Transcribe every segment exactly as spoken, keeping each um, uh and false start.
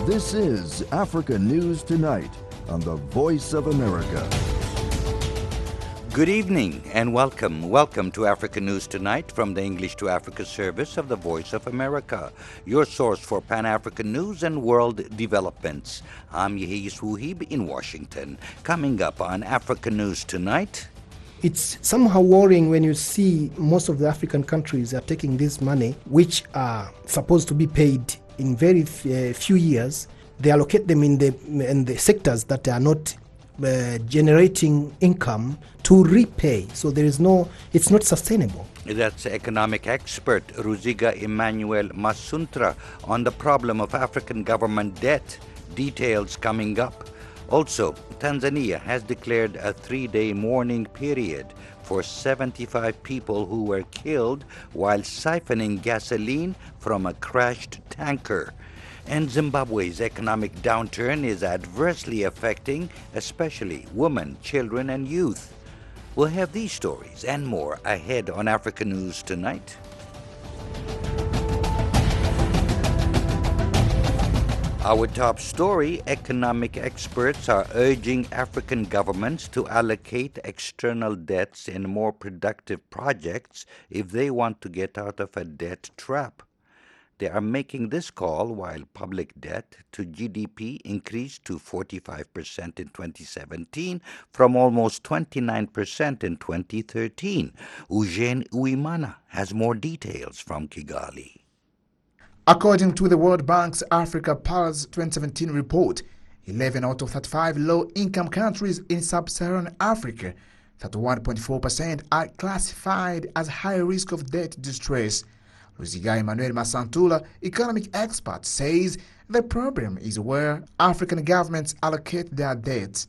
This is Africa News Tonight on the Voice of America. Good evening and welcome. Welcome to Africa News Tonight from the English to Africa service of the Voice of America, your source for Pan-African news and world developments. I'm Yehis Wuhib in Washington. Coming up on Africa News Tonight. It's somehow worrying when you see most of the African countries are taking this money, which are supposed to be paid in very f- uh, few years. They allocate them in the in the sectors that are not uh, generating income to repay. So there is no, it's not sustainable. That's economic expert Ruziga Emmanuel Masuntra on the problem of African government debt. Details coming up. Also, Tanzania has declared a three-day mourning period for seventy-five people who were killed while siphoning gasoline from a crashed tanker. And Zimbabwe's economic downturn is adversely affecting especially women, children, and youth. We'll have these stories and more ahead on Africa News Tonight. Our top story, economic experts are urging African governments to allocate external debts in more productive projects if they want to get out of a debt trap. They are making this call while public debt to G D P increased to forty-five percent in twenty seventeen from almost twenty-nine percent in twenty thirteen. Eugene Uimana has more details from Kigali. According to the World Bank's Africa Pulse twenty seventeen report, eleven out of thirty-five low-income countries in sub-Saharan Africa, thirty-one point four percent, are classified as high risk of debt distress. Ruziga Emmanuel Masantula, economic expert, says the problem is where African governments allocate their debts.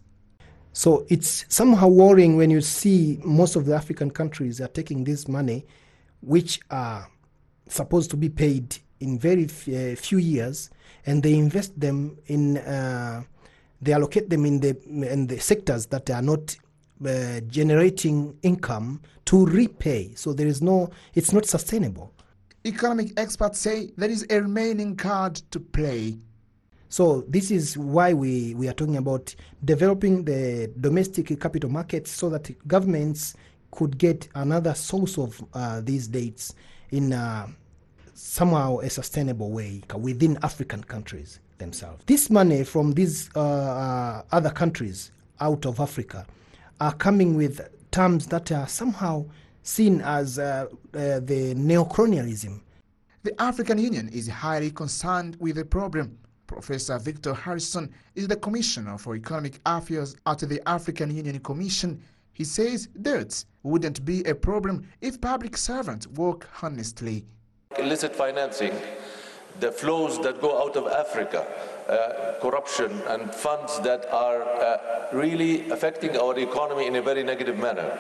So it's somehow worrying when you see most of the African countries are taking this money, which are supposed to be paid in very f- uh, few years, and they invest them in, uh, they allocate them in the in the sectors that are not uh, generating income to repay. So there is no, it's not sustainable. Economic experts say there is a remaining card to play. So this is why we, we are talking about developing the domestic capital markets so that governments could get another source of uh, these debts in uh, somehow a sustainable way within African countries themselves. This money from these uh, uh, other countries out of Africa are coming with terms that are somehow seen as uh, uh, the neocolonialism. The African Union is highly concerned with the problem. Professor Victor Harrison is the Commissioner for Economic Affairs at the African Union Commission. He says debts wouldn't be a problem if public servants work honestly. Illicit financing, the flows that go out of Africa, uh, corruption and funds that are uh, really affecting our economy in a very negative manner.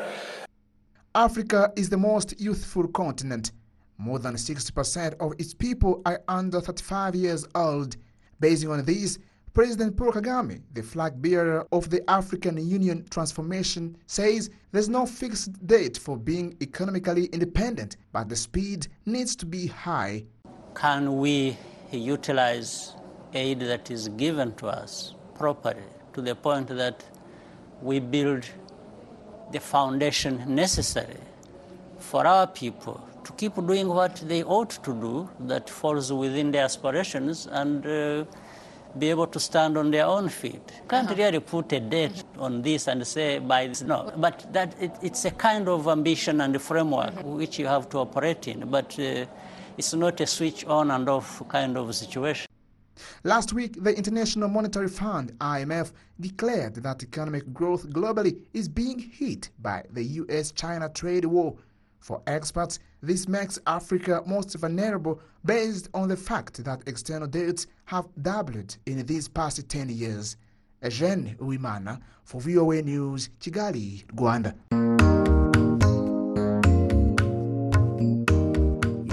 Africa is the most youthful continent. More than sixty percent of its people are under thirty-five years old. Based on this, President Paul Kagame, the flag bearer of the African Union transformation, says there's no fixed date for being economically independent, but the speed needs to be high. Can we utilize aid that is given to us properly to the point that we build the foundation necessary for our people to keep doing what they ought to do that falls within their aspirations and uh, be able to stand on their own feet? Can't really put a date on this and say by this, no, but that it, it's a kind of ambition and framework which you have to operate in, but uh, it's not a switch on and off kind of situation. Last week, the International Monetary Fund, I M F, declared that economic growth globally is being hit by the U S China trade war. For experts, this makes Africa most vulnerable based on the fact that external debts have doubled in these past ten years. Eugene Uimana for V O A News, Kigali, Rwanda.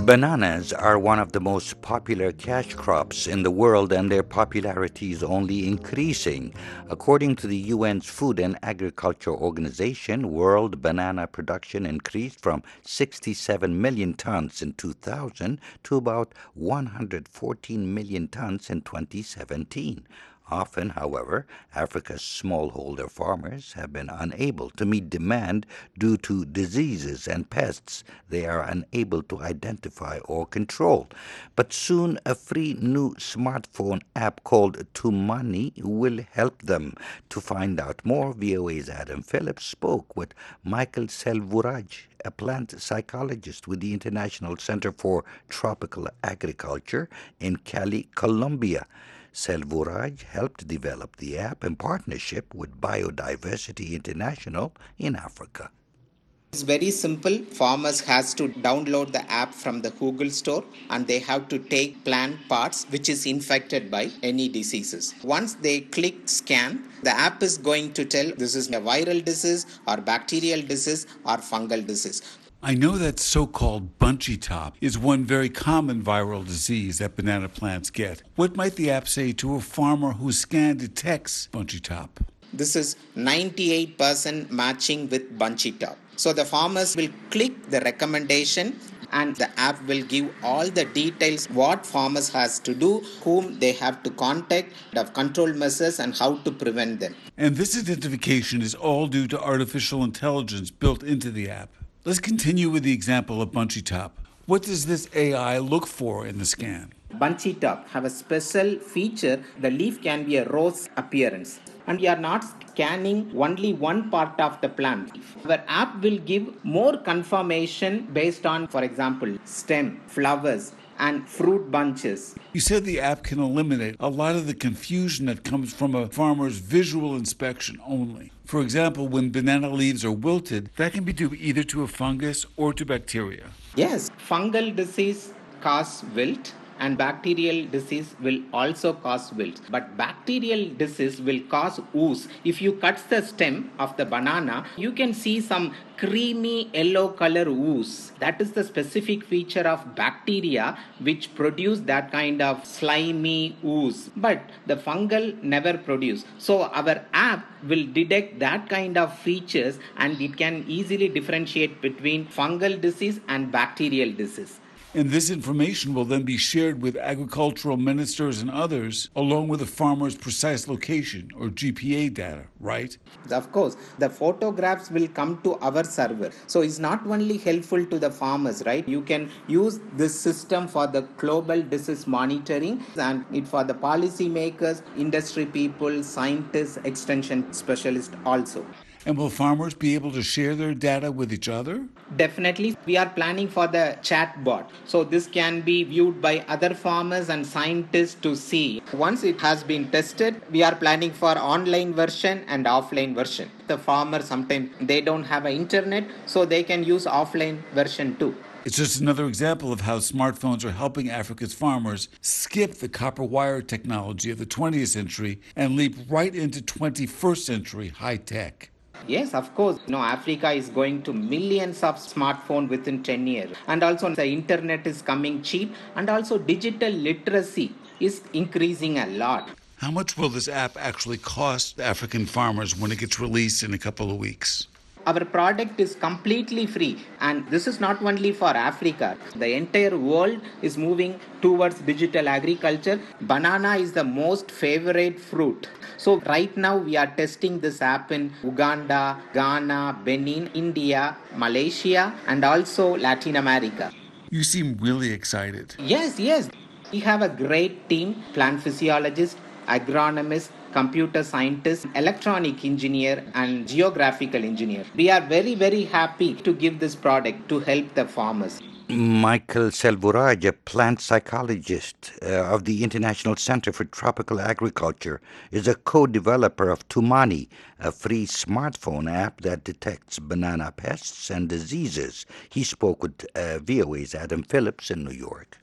Bananas are one of the most popular cash crops in the world, and their popularity is only increasing. According to the U N's Food and Agriculture Organization, world banana production increased from sixty-seven million tons in two thousand to about one hundred fourteen million tons in twenty seventeen. Often, however, Africa's smallholder farmers have been unable to meet demand due to diseases and pests they are unable to identify or control. But soon a free new smartphone app called Tumani will help them. To find out more, V O A's Adam Phillips spoke with Michael Selvaraj, a plant psychologist with the International Center for Tropical Agriculture in Cali, Colombia. Selvaraj helped develop the app in partnership with Biodiversity International in Africa. It's very simple. Farmers has to download the app from the Google Store and they have to take plant parts which is infected by any diseases. Once they click scan, the app is going to tell this is a viral disease or bacterial disease or fungal disease. I know that so-called bunchy top is one very common viral disease that banana plants get. What might the app say to a farmer whose scan detects bunchy top? This is ninety-eight percent matching with bunchy top. So the farmers will click the recommendation and the app will give all the details what farmers has to do, whom they have to contact, the control measures and how to prevent them. And this identification is all due to artificial intelligence built into the app. Let's continue with the example of bunchy top. What does this A I look for in the scan? Bunchy top have a special feature. The leaf can be a rose appearance. And we are not scanning only one part of the plant. Our app will give more confirmation based on, for example, stem, flowers, and fruit bunches. You said the app can eliminate a lot of the confusion that comes from a farmer's visual inspection only. For example, when banana leaves are wilted, that can be due either to a fungus or to bacteria. Yes, fungal disease causes wilt and bacterial disease will also cause wilt. But bacterial disease will cause ooze. If you cut the stem of the banana, you can see some creamy yellow color ooze. That is the specific feature of bacteria which produce that kind of slimy ooze. But the fungal never produce. So our app will detect that kind of features and it can easily differentiate between fungal disease and bacterial disease. And this information will then be shared with agricultural ministers and others, along with the farmer's precise location or G P A data, right? Of course, the photographs will come to our server. So it's not only helpful to the farmers, right? You can use this system for the global disease monitoring and it for the policy makers, industry people, scientists, extension specialists also. And will farmers be able to share their data with each other? Definitely. We are planning for the chat bot. So this can be viewed by other farmers and scientists to see. Once it has been tested, we are planning for online version and offline version. The farmers sometimes they don't have an internet, so they can use offline version too. It's just another example of how smartphones are helping Africa's farmers skip the copper wire technology of the twentieth century and leap right into twenty-first century high tech. Yes, of course. You know, Africa is going to millions of smartphones within ten years. And also the internet is coming cheap. And also digital literacy is increasing a lot. How much will this app actually cost African farmers when it gets released in a couple of weeks? Our product is completely free. And this is not only for Africa. The entire world is moving towards digital agriculture. Banana is the most favorite fruit. So right now we are testing this app in Uganda, Ghana, Benin, India, Malaysia, and also Latin America. You seem really excited. Yes, yes. We have a great team, plant physiologists, agronomists, computer scientists, electronic engineer, and geographical engineer. We are very, very happy to give this product to help the farmers. Michael Selvaraj, a plant psychologist uh, of the International Center for Tropical Agriculture, is a co-developer of Tumani, a free smartphone app that detects banana pests and diseases. He spoke with uh, V O A's Adam Phillips in New York.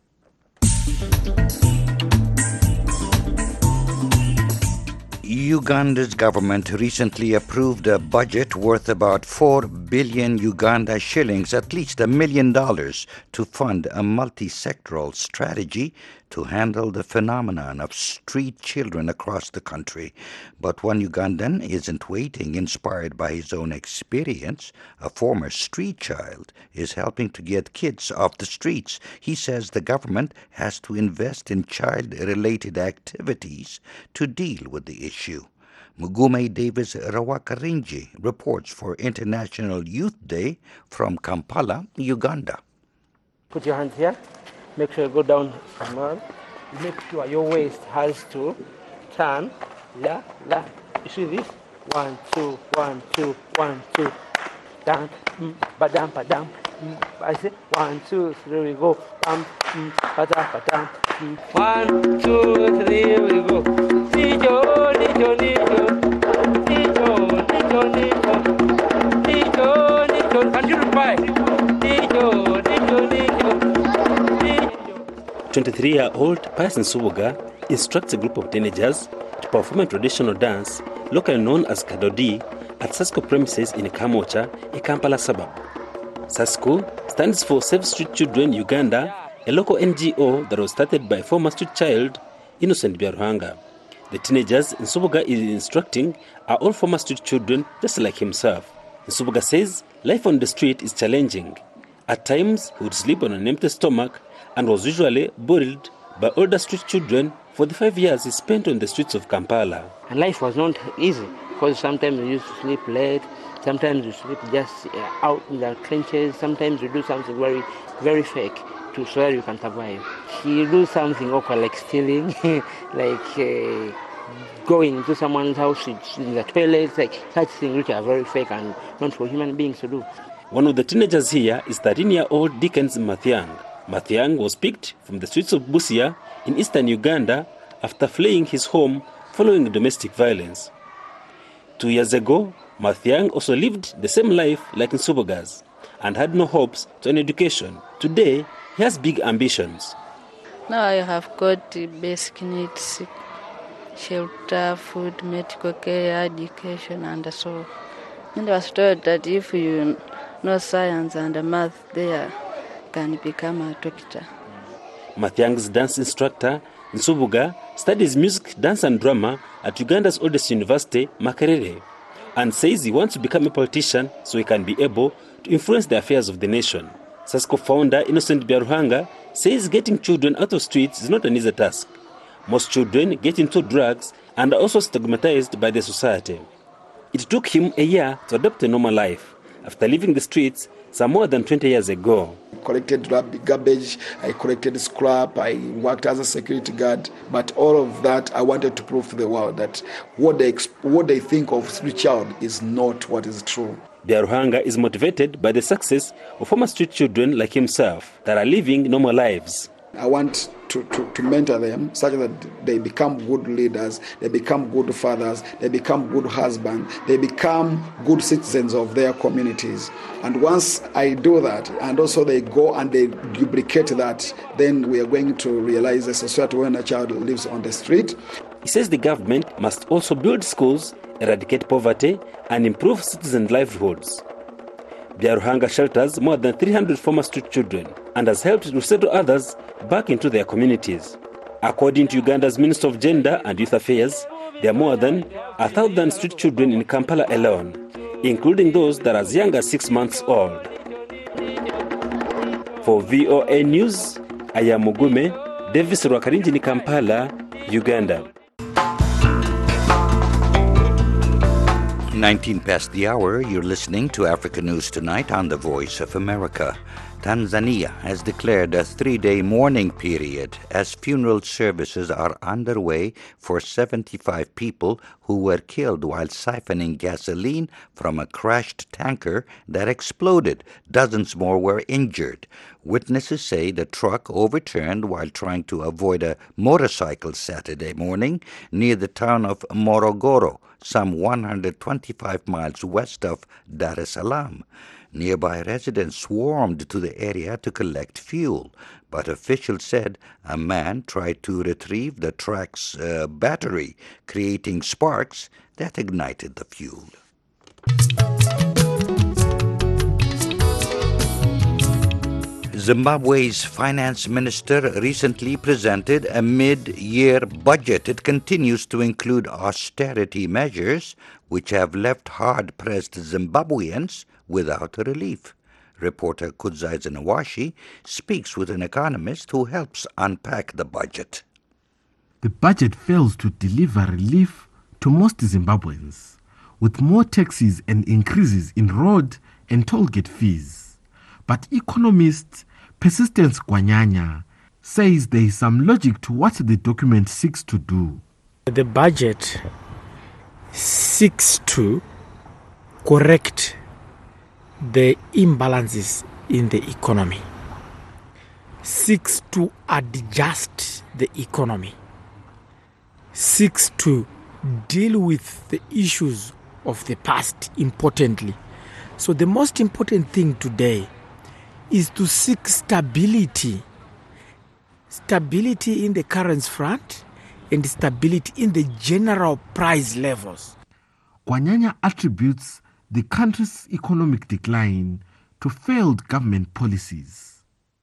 Uganda's government recently approved a budget worth about four billion Uganda shillings, at least a million dollars, to fund a multi-sectoral strategy to handle the phenomenon of street children across the country. But one Ugandan isn't waiting. Inspired by his own experience, a former street child is helping to get kids off the streets. He says the government has to invest in child-related activities to deal with the issue. Mugume Davis Rawakarinji reports for International Youth Day from Kampala, Uganda. Put your hands here. Make sure you go down. Make sure your waist has to turn. La, la. You see this? One, two, one, two, one, two. Down. Mm, badam, badam. Mm, I say one, two, three, we go. Bam, mm, badam, badam. Mm. One, two, three, we go. Nijo, nijo, nijo. Nijo, nijo, nijo. Nijo, nijo. Can you reply? Nijo, nijo, nijo. twenty-three-year-old Pius Nsubuga instructs a group of teenagers to perform a traditional dance, locally known as Kadodi, at SASCO premises in Kamocha, a Kampala suburb. SASCO stands for Save Street Children Uganda, a local N G O that was started by former street child Innocent Byaruhanga. The teenagers Nsubuga is instructing are all former street children just like himself. Nsubuga says life on the street is challenging. At times, he would sleep on an empty stomach and was usually bullied by older street children for the five years he spent on the streets of Kampala. And life was not easy because sometimes we used to sleep late, sometimes we sleep just uh, out in the trenches, sometimes we do something very, very fake to so that you can survive. You do something awkward like stealing, like uh, going into someone's house in the toilets, like such things which are very fake and not for human beings to do. One of the teenagers here is thirteen-year-old Dickens Mathiang. Mathiang was picked from the streets of Busia in eastern Uganda after fleeing his home following domestic violence. Two years ago, Mathiang also lived the same life like Nsubuga's and had no hopes to an education. Today, he has big ambitions. Now I have got basic needs, shelter, food, medical care, education, and so. And I was told that if you know science and math, there can become a doctor. Mathiang's dance instructor, Nsubuga, studies music, dance and drama at Uganda's oldest university, Makerere, and says he wants to become a politician so he can be able to influence the affairs of the nation. SASCO founder Innocent Byaruhanga says getting children out of streets is not an easy task. Most children get into drugs and are also stigmatized by the society. It took him a year to adopt a normal life after leaving the streets some more than twenty years ago. I collected garbage, I collected scrap, I worked as a security guard, but all of that I wanted to prove to the world that what they, what they think of street child is not what is true. Byaruhanga is motivated by the success of former street children like himself that are living normal lives. I want to, to, to mentor them such that they become good leaders, they become good fathers, they become good husbands, they become good citizens of their communities. And once I do that, and also they go and they duplicate that, then we are going to realize a society where a child lives on the street. He says the government must also build schools, eradicate poverty, and improve citizen livelihoods. Byaruhanga shelters more than three hundred former street children and has helped to settle others back into their communities. According to Uganda's Minister of Gender and Youth Affairs, there are more than a thousand street children in Kampala alone, including those that are as young as six months old. For V O A News, I am Mugume Davis Rwakarinji in Kampala, Uganda. nineteen past the hour, you're listening to Africa News Tonight on the Voice of America. Tanzania has declared a three-day mourning period as funeral services are underway for seventy-five people who were killed while siphoning gasoline from a crashed tanker that exploded. Dozens more were injured. Witnesses say the truck overturned while trying to avoid a motorcycle Saturday morning near the town of Morogoro, some one hundred twenty-five miles west of Dar es Salaam. Nearby residents swarmed to the area to collect fuel, but officials said a man tried to retrieve the truck's uh, battery, creating sparks that ignited the fuel. Zimbabwe's finance minister recently presented a mid-year budget. It continues to include austerity measures which have left hard-pressed Zimbabweans without relief. Reporter Kudzai Zinawashi speaks with an economist who helps unpack the budget. The budget fails to deliver relief to most Zimbabweans, with more taxes and increases in road and toll gate fees. But economist Persistence Kwanyanya says there is some logic to what the document seeks to do. The budget seeks to correct the imbalances in the economy, seeks to adjust the economy, seeks to deal with the issues of the past importantly. So the most important thing today is to seek stability, stability in the currency front and stability in the general price levels. Kwanyanya attributes the country's economic decline to failed government policies.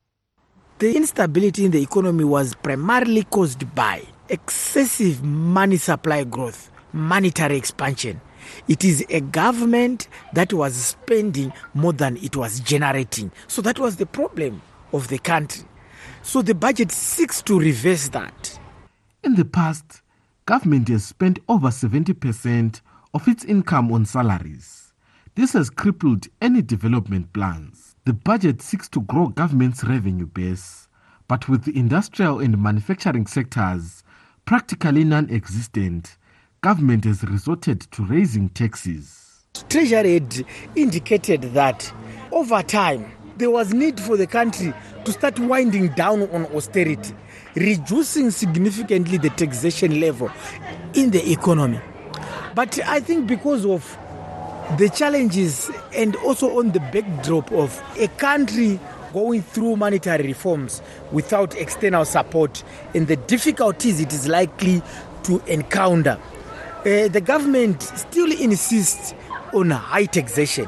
The instability in the economy was primarily caused by excessive money supply growth, monetary expansion. It is a government that was spending more than it was generating. So that was the problem of the country. So the budget seeks to reverse that. In the past, government has spent over seventy percent of its income on salaries. This has crippled any development plans. The budget seeks to grow government's revenue base, but with the industrial and manufacturing sectors practically non-existent, government has resorted to raising taxes. Treasury had indicated that over time there was need for the country to start winding down on austerity, reducing significantly the taxation level in the economy. But I think because of the challenges and also on the backdrop of a country going through monetary reforms without external support and the difficulties it is likely to encounter, Uh, the government still insists on high taxation.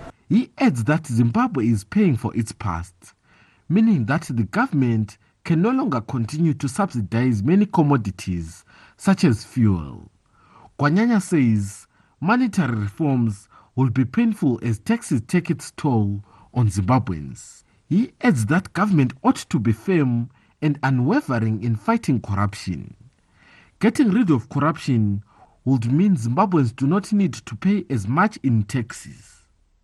He adds that Zimbabwe is paying for its past, meaning that the government can no longer continue to subsidize many commodities, such as fuel. Kwanyanya says monetary reforms will be painful as taxes take its toll on Zimbabweans. He adds that government ought to be firm and unwavering in fighting corruption. Getting rid of corruption would mean Zimbabweans do not need to pay as much in taxes.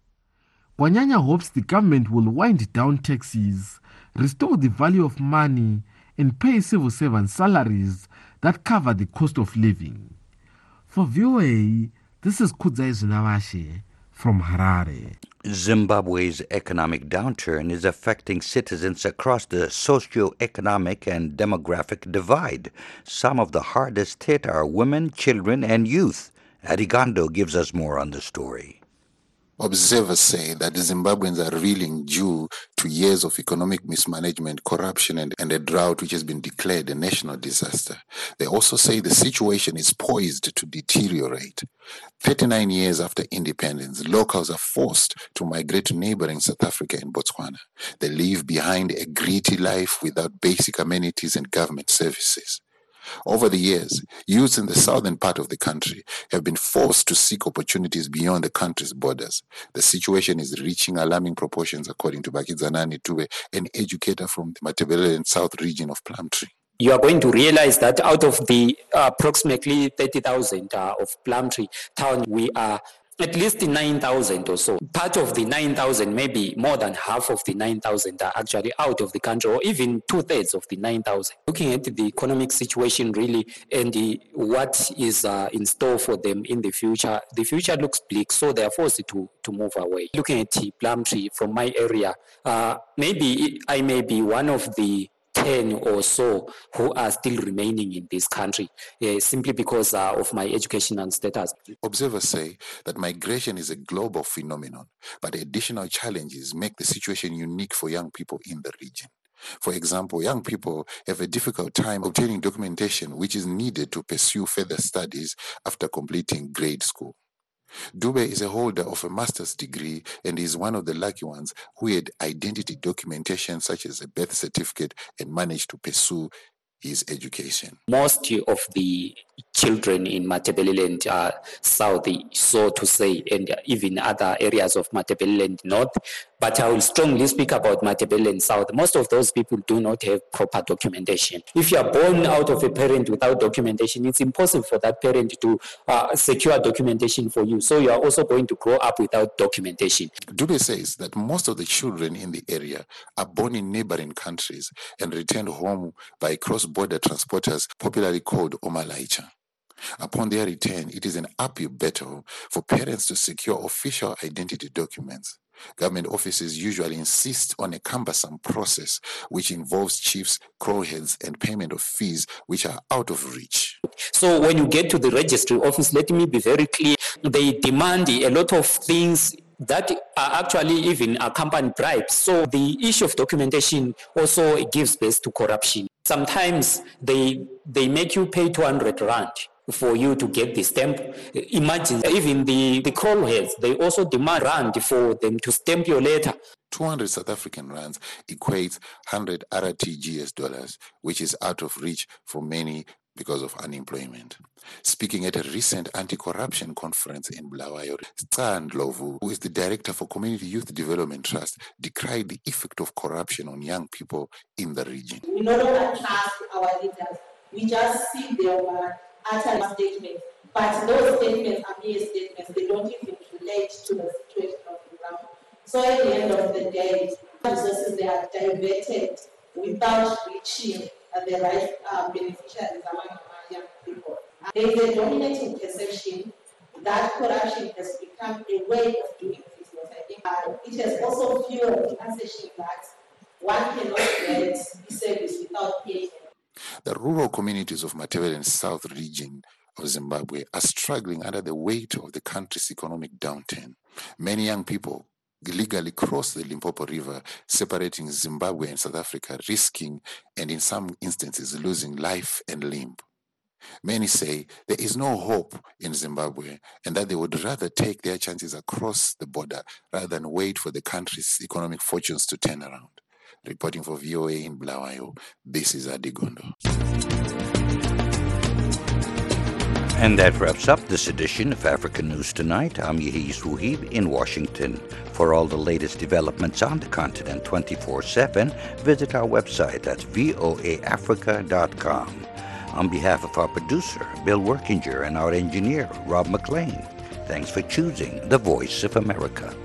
Kwanyanya hopes the government will wind down taxes, restore the value of money, and pay civil servants salaries that cover the cost of living. For V O A, this is Kudzai Zinawashi from Harare. Zimbabwe's economic downturn is affecting citizens across the socio-economic and demographic divide. Some of the hardest hit are women, children, and youth. Arigando gives us more on the story. Observers say that the Zimbabweans are reeling due to years of economic mismanagement, corruption, and, and a drought which has been declared a national disaster. They also say the situation is poised to deteriorate. thirty-nine years after independence, locals are forced to migrate to neighboring South Africa and Botswana. They leave behind a gritty life without basic amenities and government services. Over the years, youths in the southern part of the country have been forced to seek opportunities beyond the country's borders. The situation is reaching alarming proportions, according to Bakizanani Tube, an educator from the Matabeleland South region of Plumtree. You are going to realize that out of the uh, approximately thirty thousand uh, of Plumtree town, we are at least nine thousand or so. Part of the nine thousand, maybe more than half of the nine thousand are actually out of the country, or even two-thirds of the nine thousand. Looking at the economic situation really and the, what is uh, in store for them in the future, the future looks bleak, so they are forced to, to move away. Looking at Plumtree from my area, uh, maybe I may be one of the ten or so who are still remaining in this country, uh, simply because uh, of my educational status. Observers say that migration is a global phenomenon, but additional challenges make the situation unique for young people in the region. For example, young people have a difficult time obtaining documentation which is needed to pursue further studies after completing grade school. Dube is a holder of a master's degree and is one of the lucky ones who had identity documentation such as a birth certificate and managed to pursue his education. Most of the children in Matabeleland uh, South, so to say, and even other areas of Matabeleland North, but I will strongly speak about Matabeleland South. Most of those people do not have proper documentation. If you are born out of a parent without documentation, it's impossible for that parent to uh, secure documentation for you. So you are also going to grow up without documentation. Dube says that most of the children in the area are born in neighboring countries and returned home by cross-border transporters, popularly called Omalaicha. Upon their return, it is an uphill battle for parents to secure official identity documents. Government offices usually insist on a cumbersome process which involves chiefs, crowheads, and payment of fees which are out of reach. So when you get to the registry office, let me be very clear, they demand a lot of things that are actually even accompanied bribes. So the issue of documentation also gives birth to corruption. Sometimes they they make you pay two hundred rand for you to get the stamp. Imagine, even the, the crowheads, they also demand rand for them to stamp your letter. two hundred South African rands equates one hundred R T G S dollars, which is out of reach for many because of unemployment. Speaking at a recent anti-corruption conference in Bulawayo, Stan Lovu, who is the director for Community Youth Development Trust, decried the effect of corruption on young people in the region. We no longer trust our leaders. We just see their utter statements, but those statements are mere statements. They don't even relate to the situation of the ground. So at the end of the day, resources they are diverted without reaching uh, the right uh, beneficiaries among our young people. Uh, there is a dominating perception that corruption has become a way of doing business. I think uh, it has also fueled the assertion that one cannot get the service without paying. The rural communities of Matabeleland South region of Zimbabwe are struggling under the weight of the country's economic downturn. Many young people illegally cross the Limpopo River, separating Zimbabwe and South Africa, risking and in some instances losing life and limb. Many say there is no hope in Zimbabwe and that they would rather take their chances across the border rather than wait for the country's economic fortunes to turn around. Reporting for V O A in Bulawayo, this is Adigondo. And that wraps up this edition of African News Tonight. I'm Yehis Wuhib in Washington. For all the latest developments on the continent twenty-four seven, visit our website at voa africa dot com. On behalf of our producer, Bill Workinger, and our engineer, Rob McLean, thanks for choosing the Voice of America.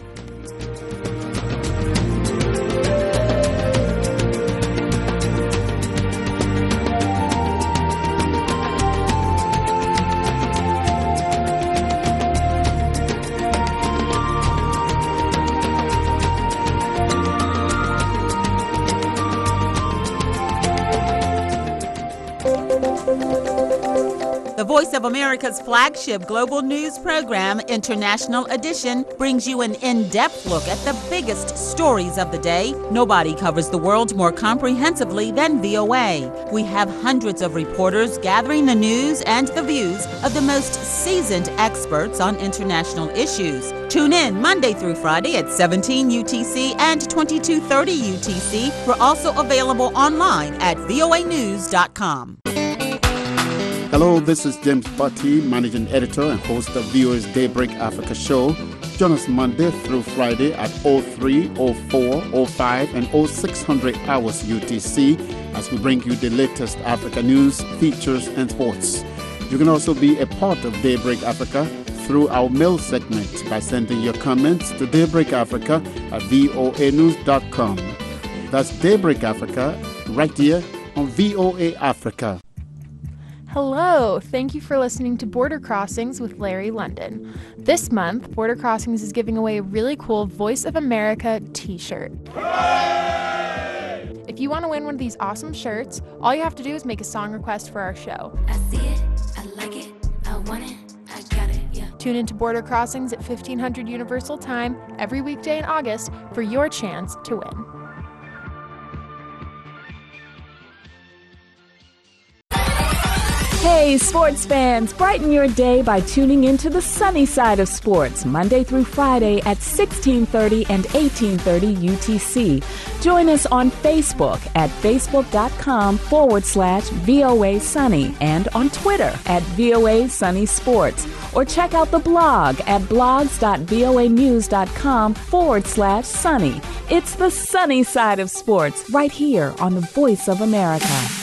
The Voice of America's flagship global news program, International Edition, brings you an in-depth look at the biggest stories of the day. Nobody covers the world more comprehensively than V O A. We have hundreds of reporters gathering the news and the views of the most seasoned experts on international issues. Tune in Monday through Friday at seventeen U T C and twenty-two thirty U T C. We're also available online at V O A news dot com. Hello, this is James Butty, Managing Editor and host of V O A's Daybreak Africa show. Join us Monday through Friday at oh three, oh four, oh five, and oh six hundred hours U T C as we bring you the latest Africa news, features, and sports. You can also be a part of Daybreak Africa through our mail segment by sending your comments to Daybreak Africa at V O A news dot com. That's Daybreak Africa right here on V O A Africa. Hello, thank you for listening to Border Crossings with Larry London. This month, Border Crossings is giving away a really cool Voice of America t-shirt. If If you want to win one of these awesome shirts, all you have to do is make a song request for our show. I see it, I like it, I want it, I got it, yeah. Tune into Border Crossings at fifteen hundred Universal Time every weekday in August for your chance to win. Hey, sports fans, brighten your day by tuning into the sunny side of sports, Monday through Friday at sixteen thirty and eighteen thirty U T C. Join us on Facebook at facebook.com forward slash VOA Sunny and on Twitter at VOA Sunny Sports. Or check out the blog at blogs.voanews.com forward slash sunny. It's the sunny side of sports right here on the Voice of America.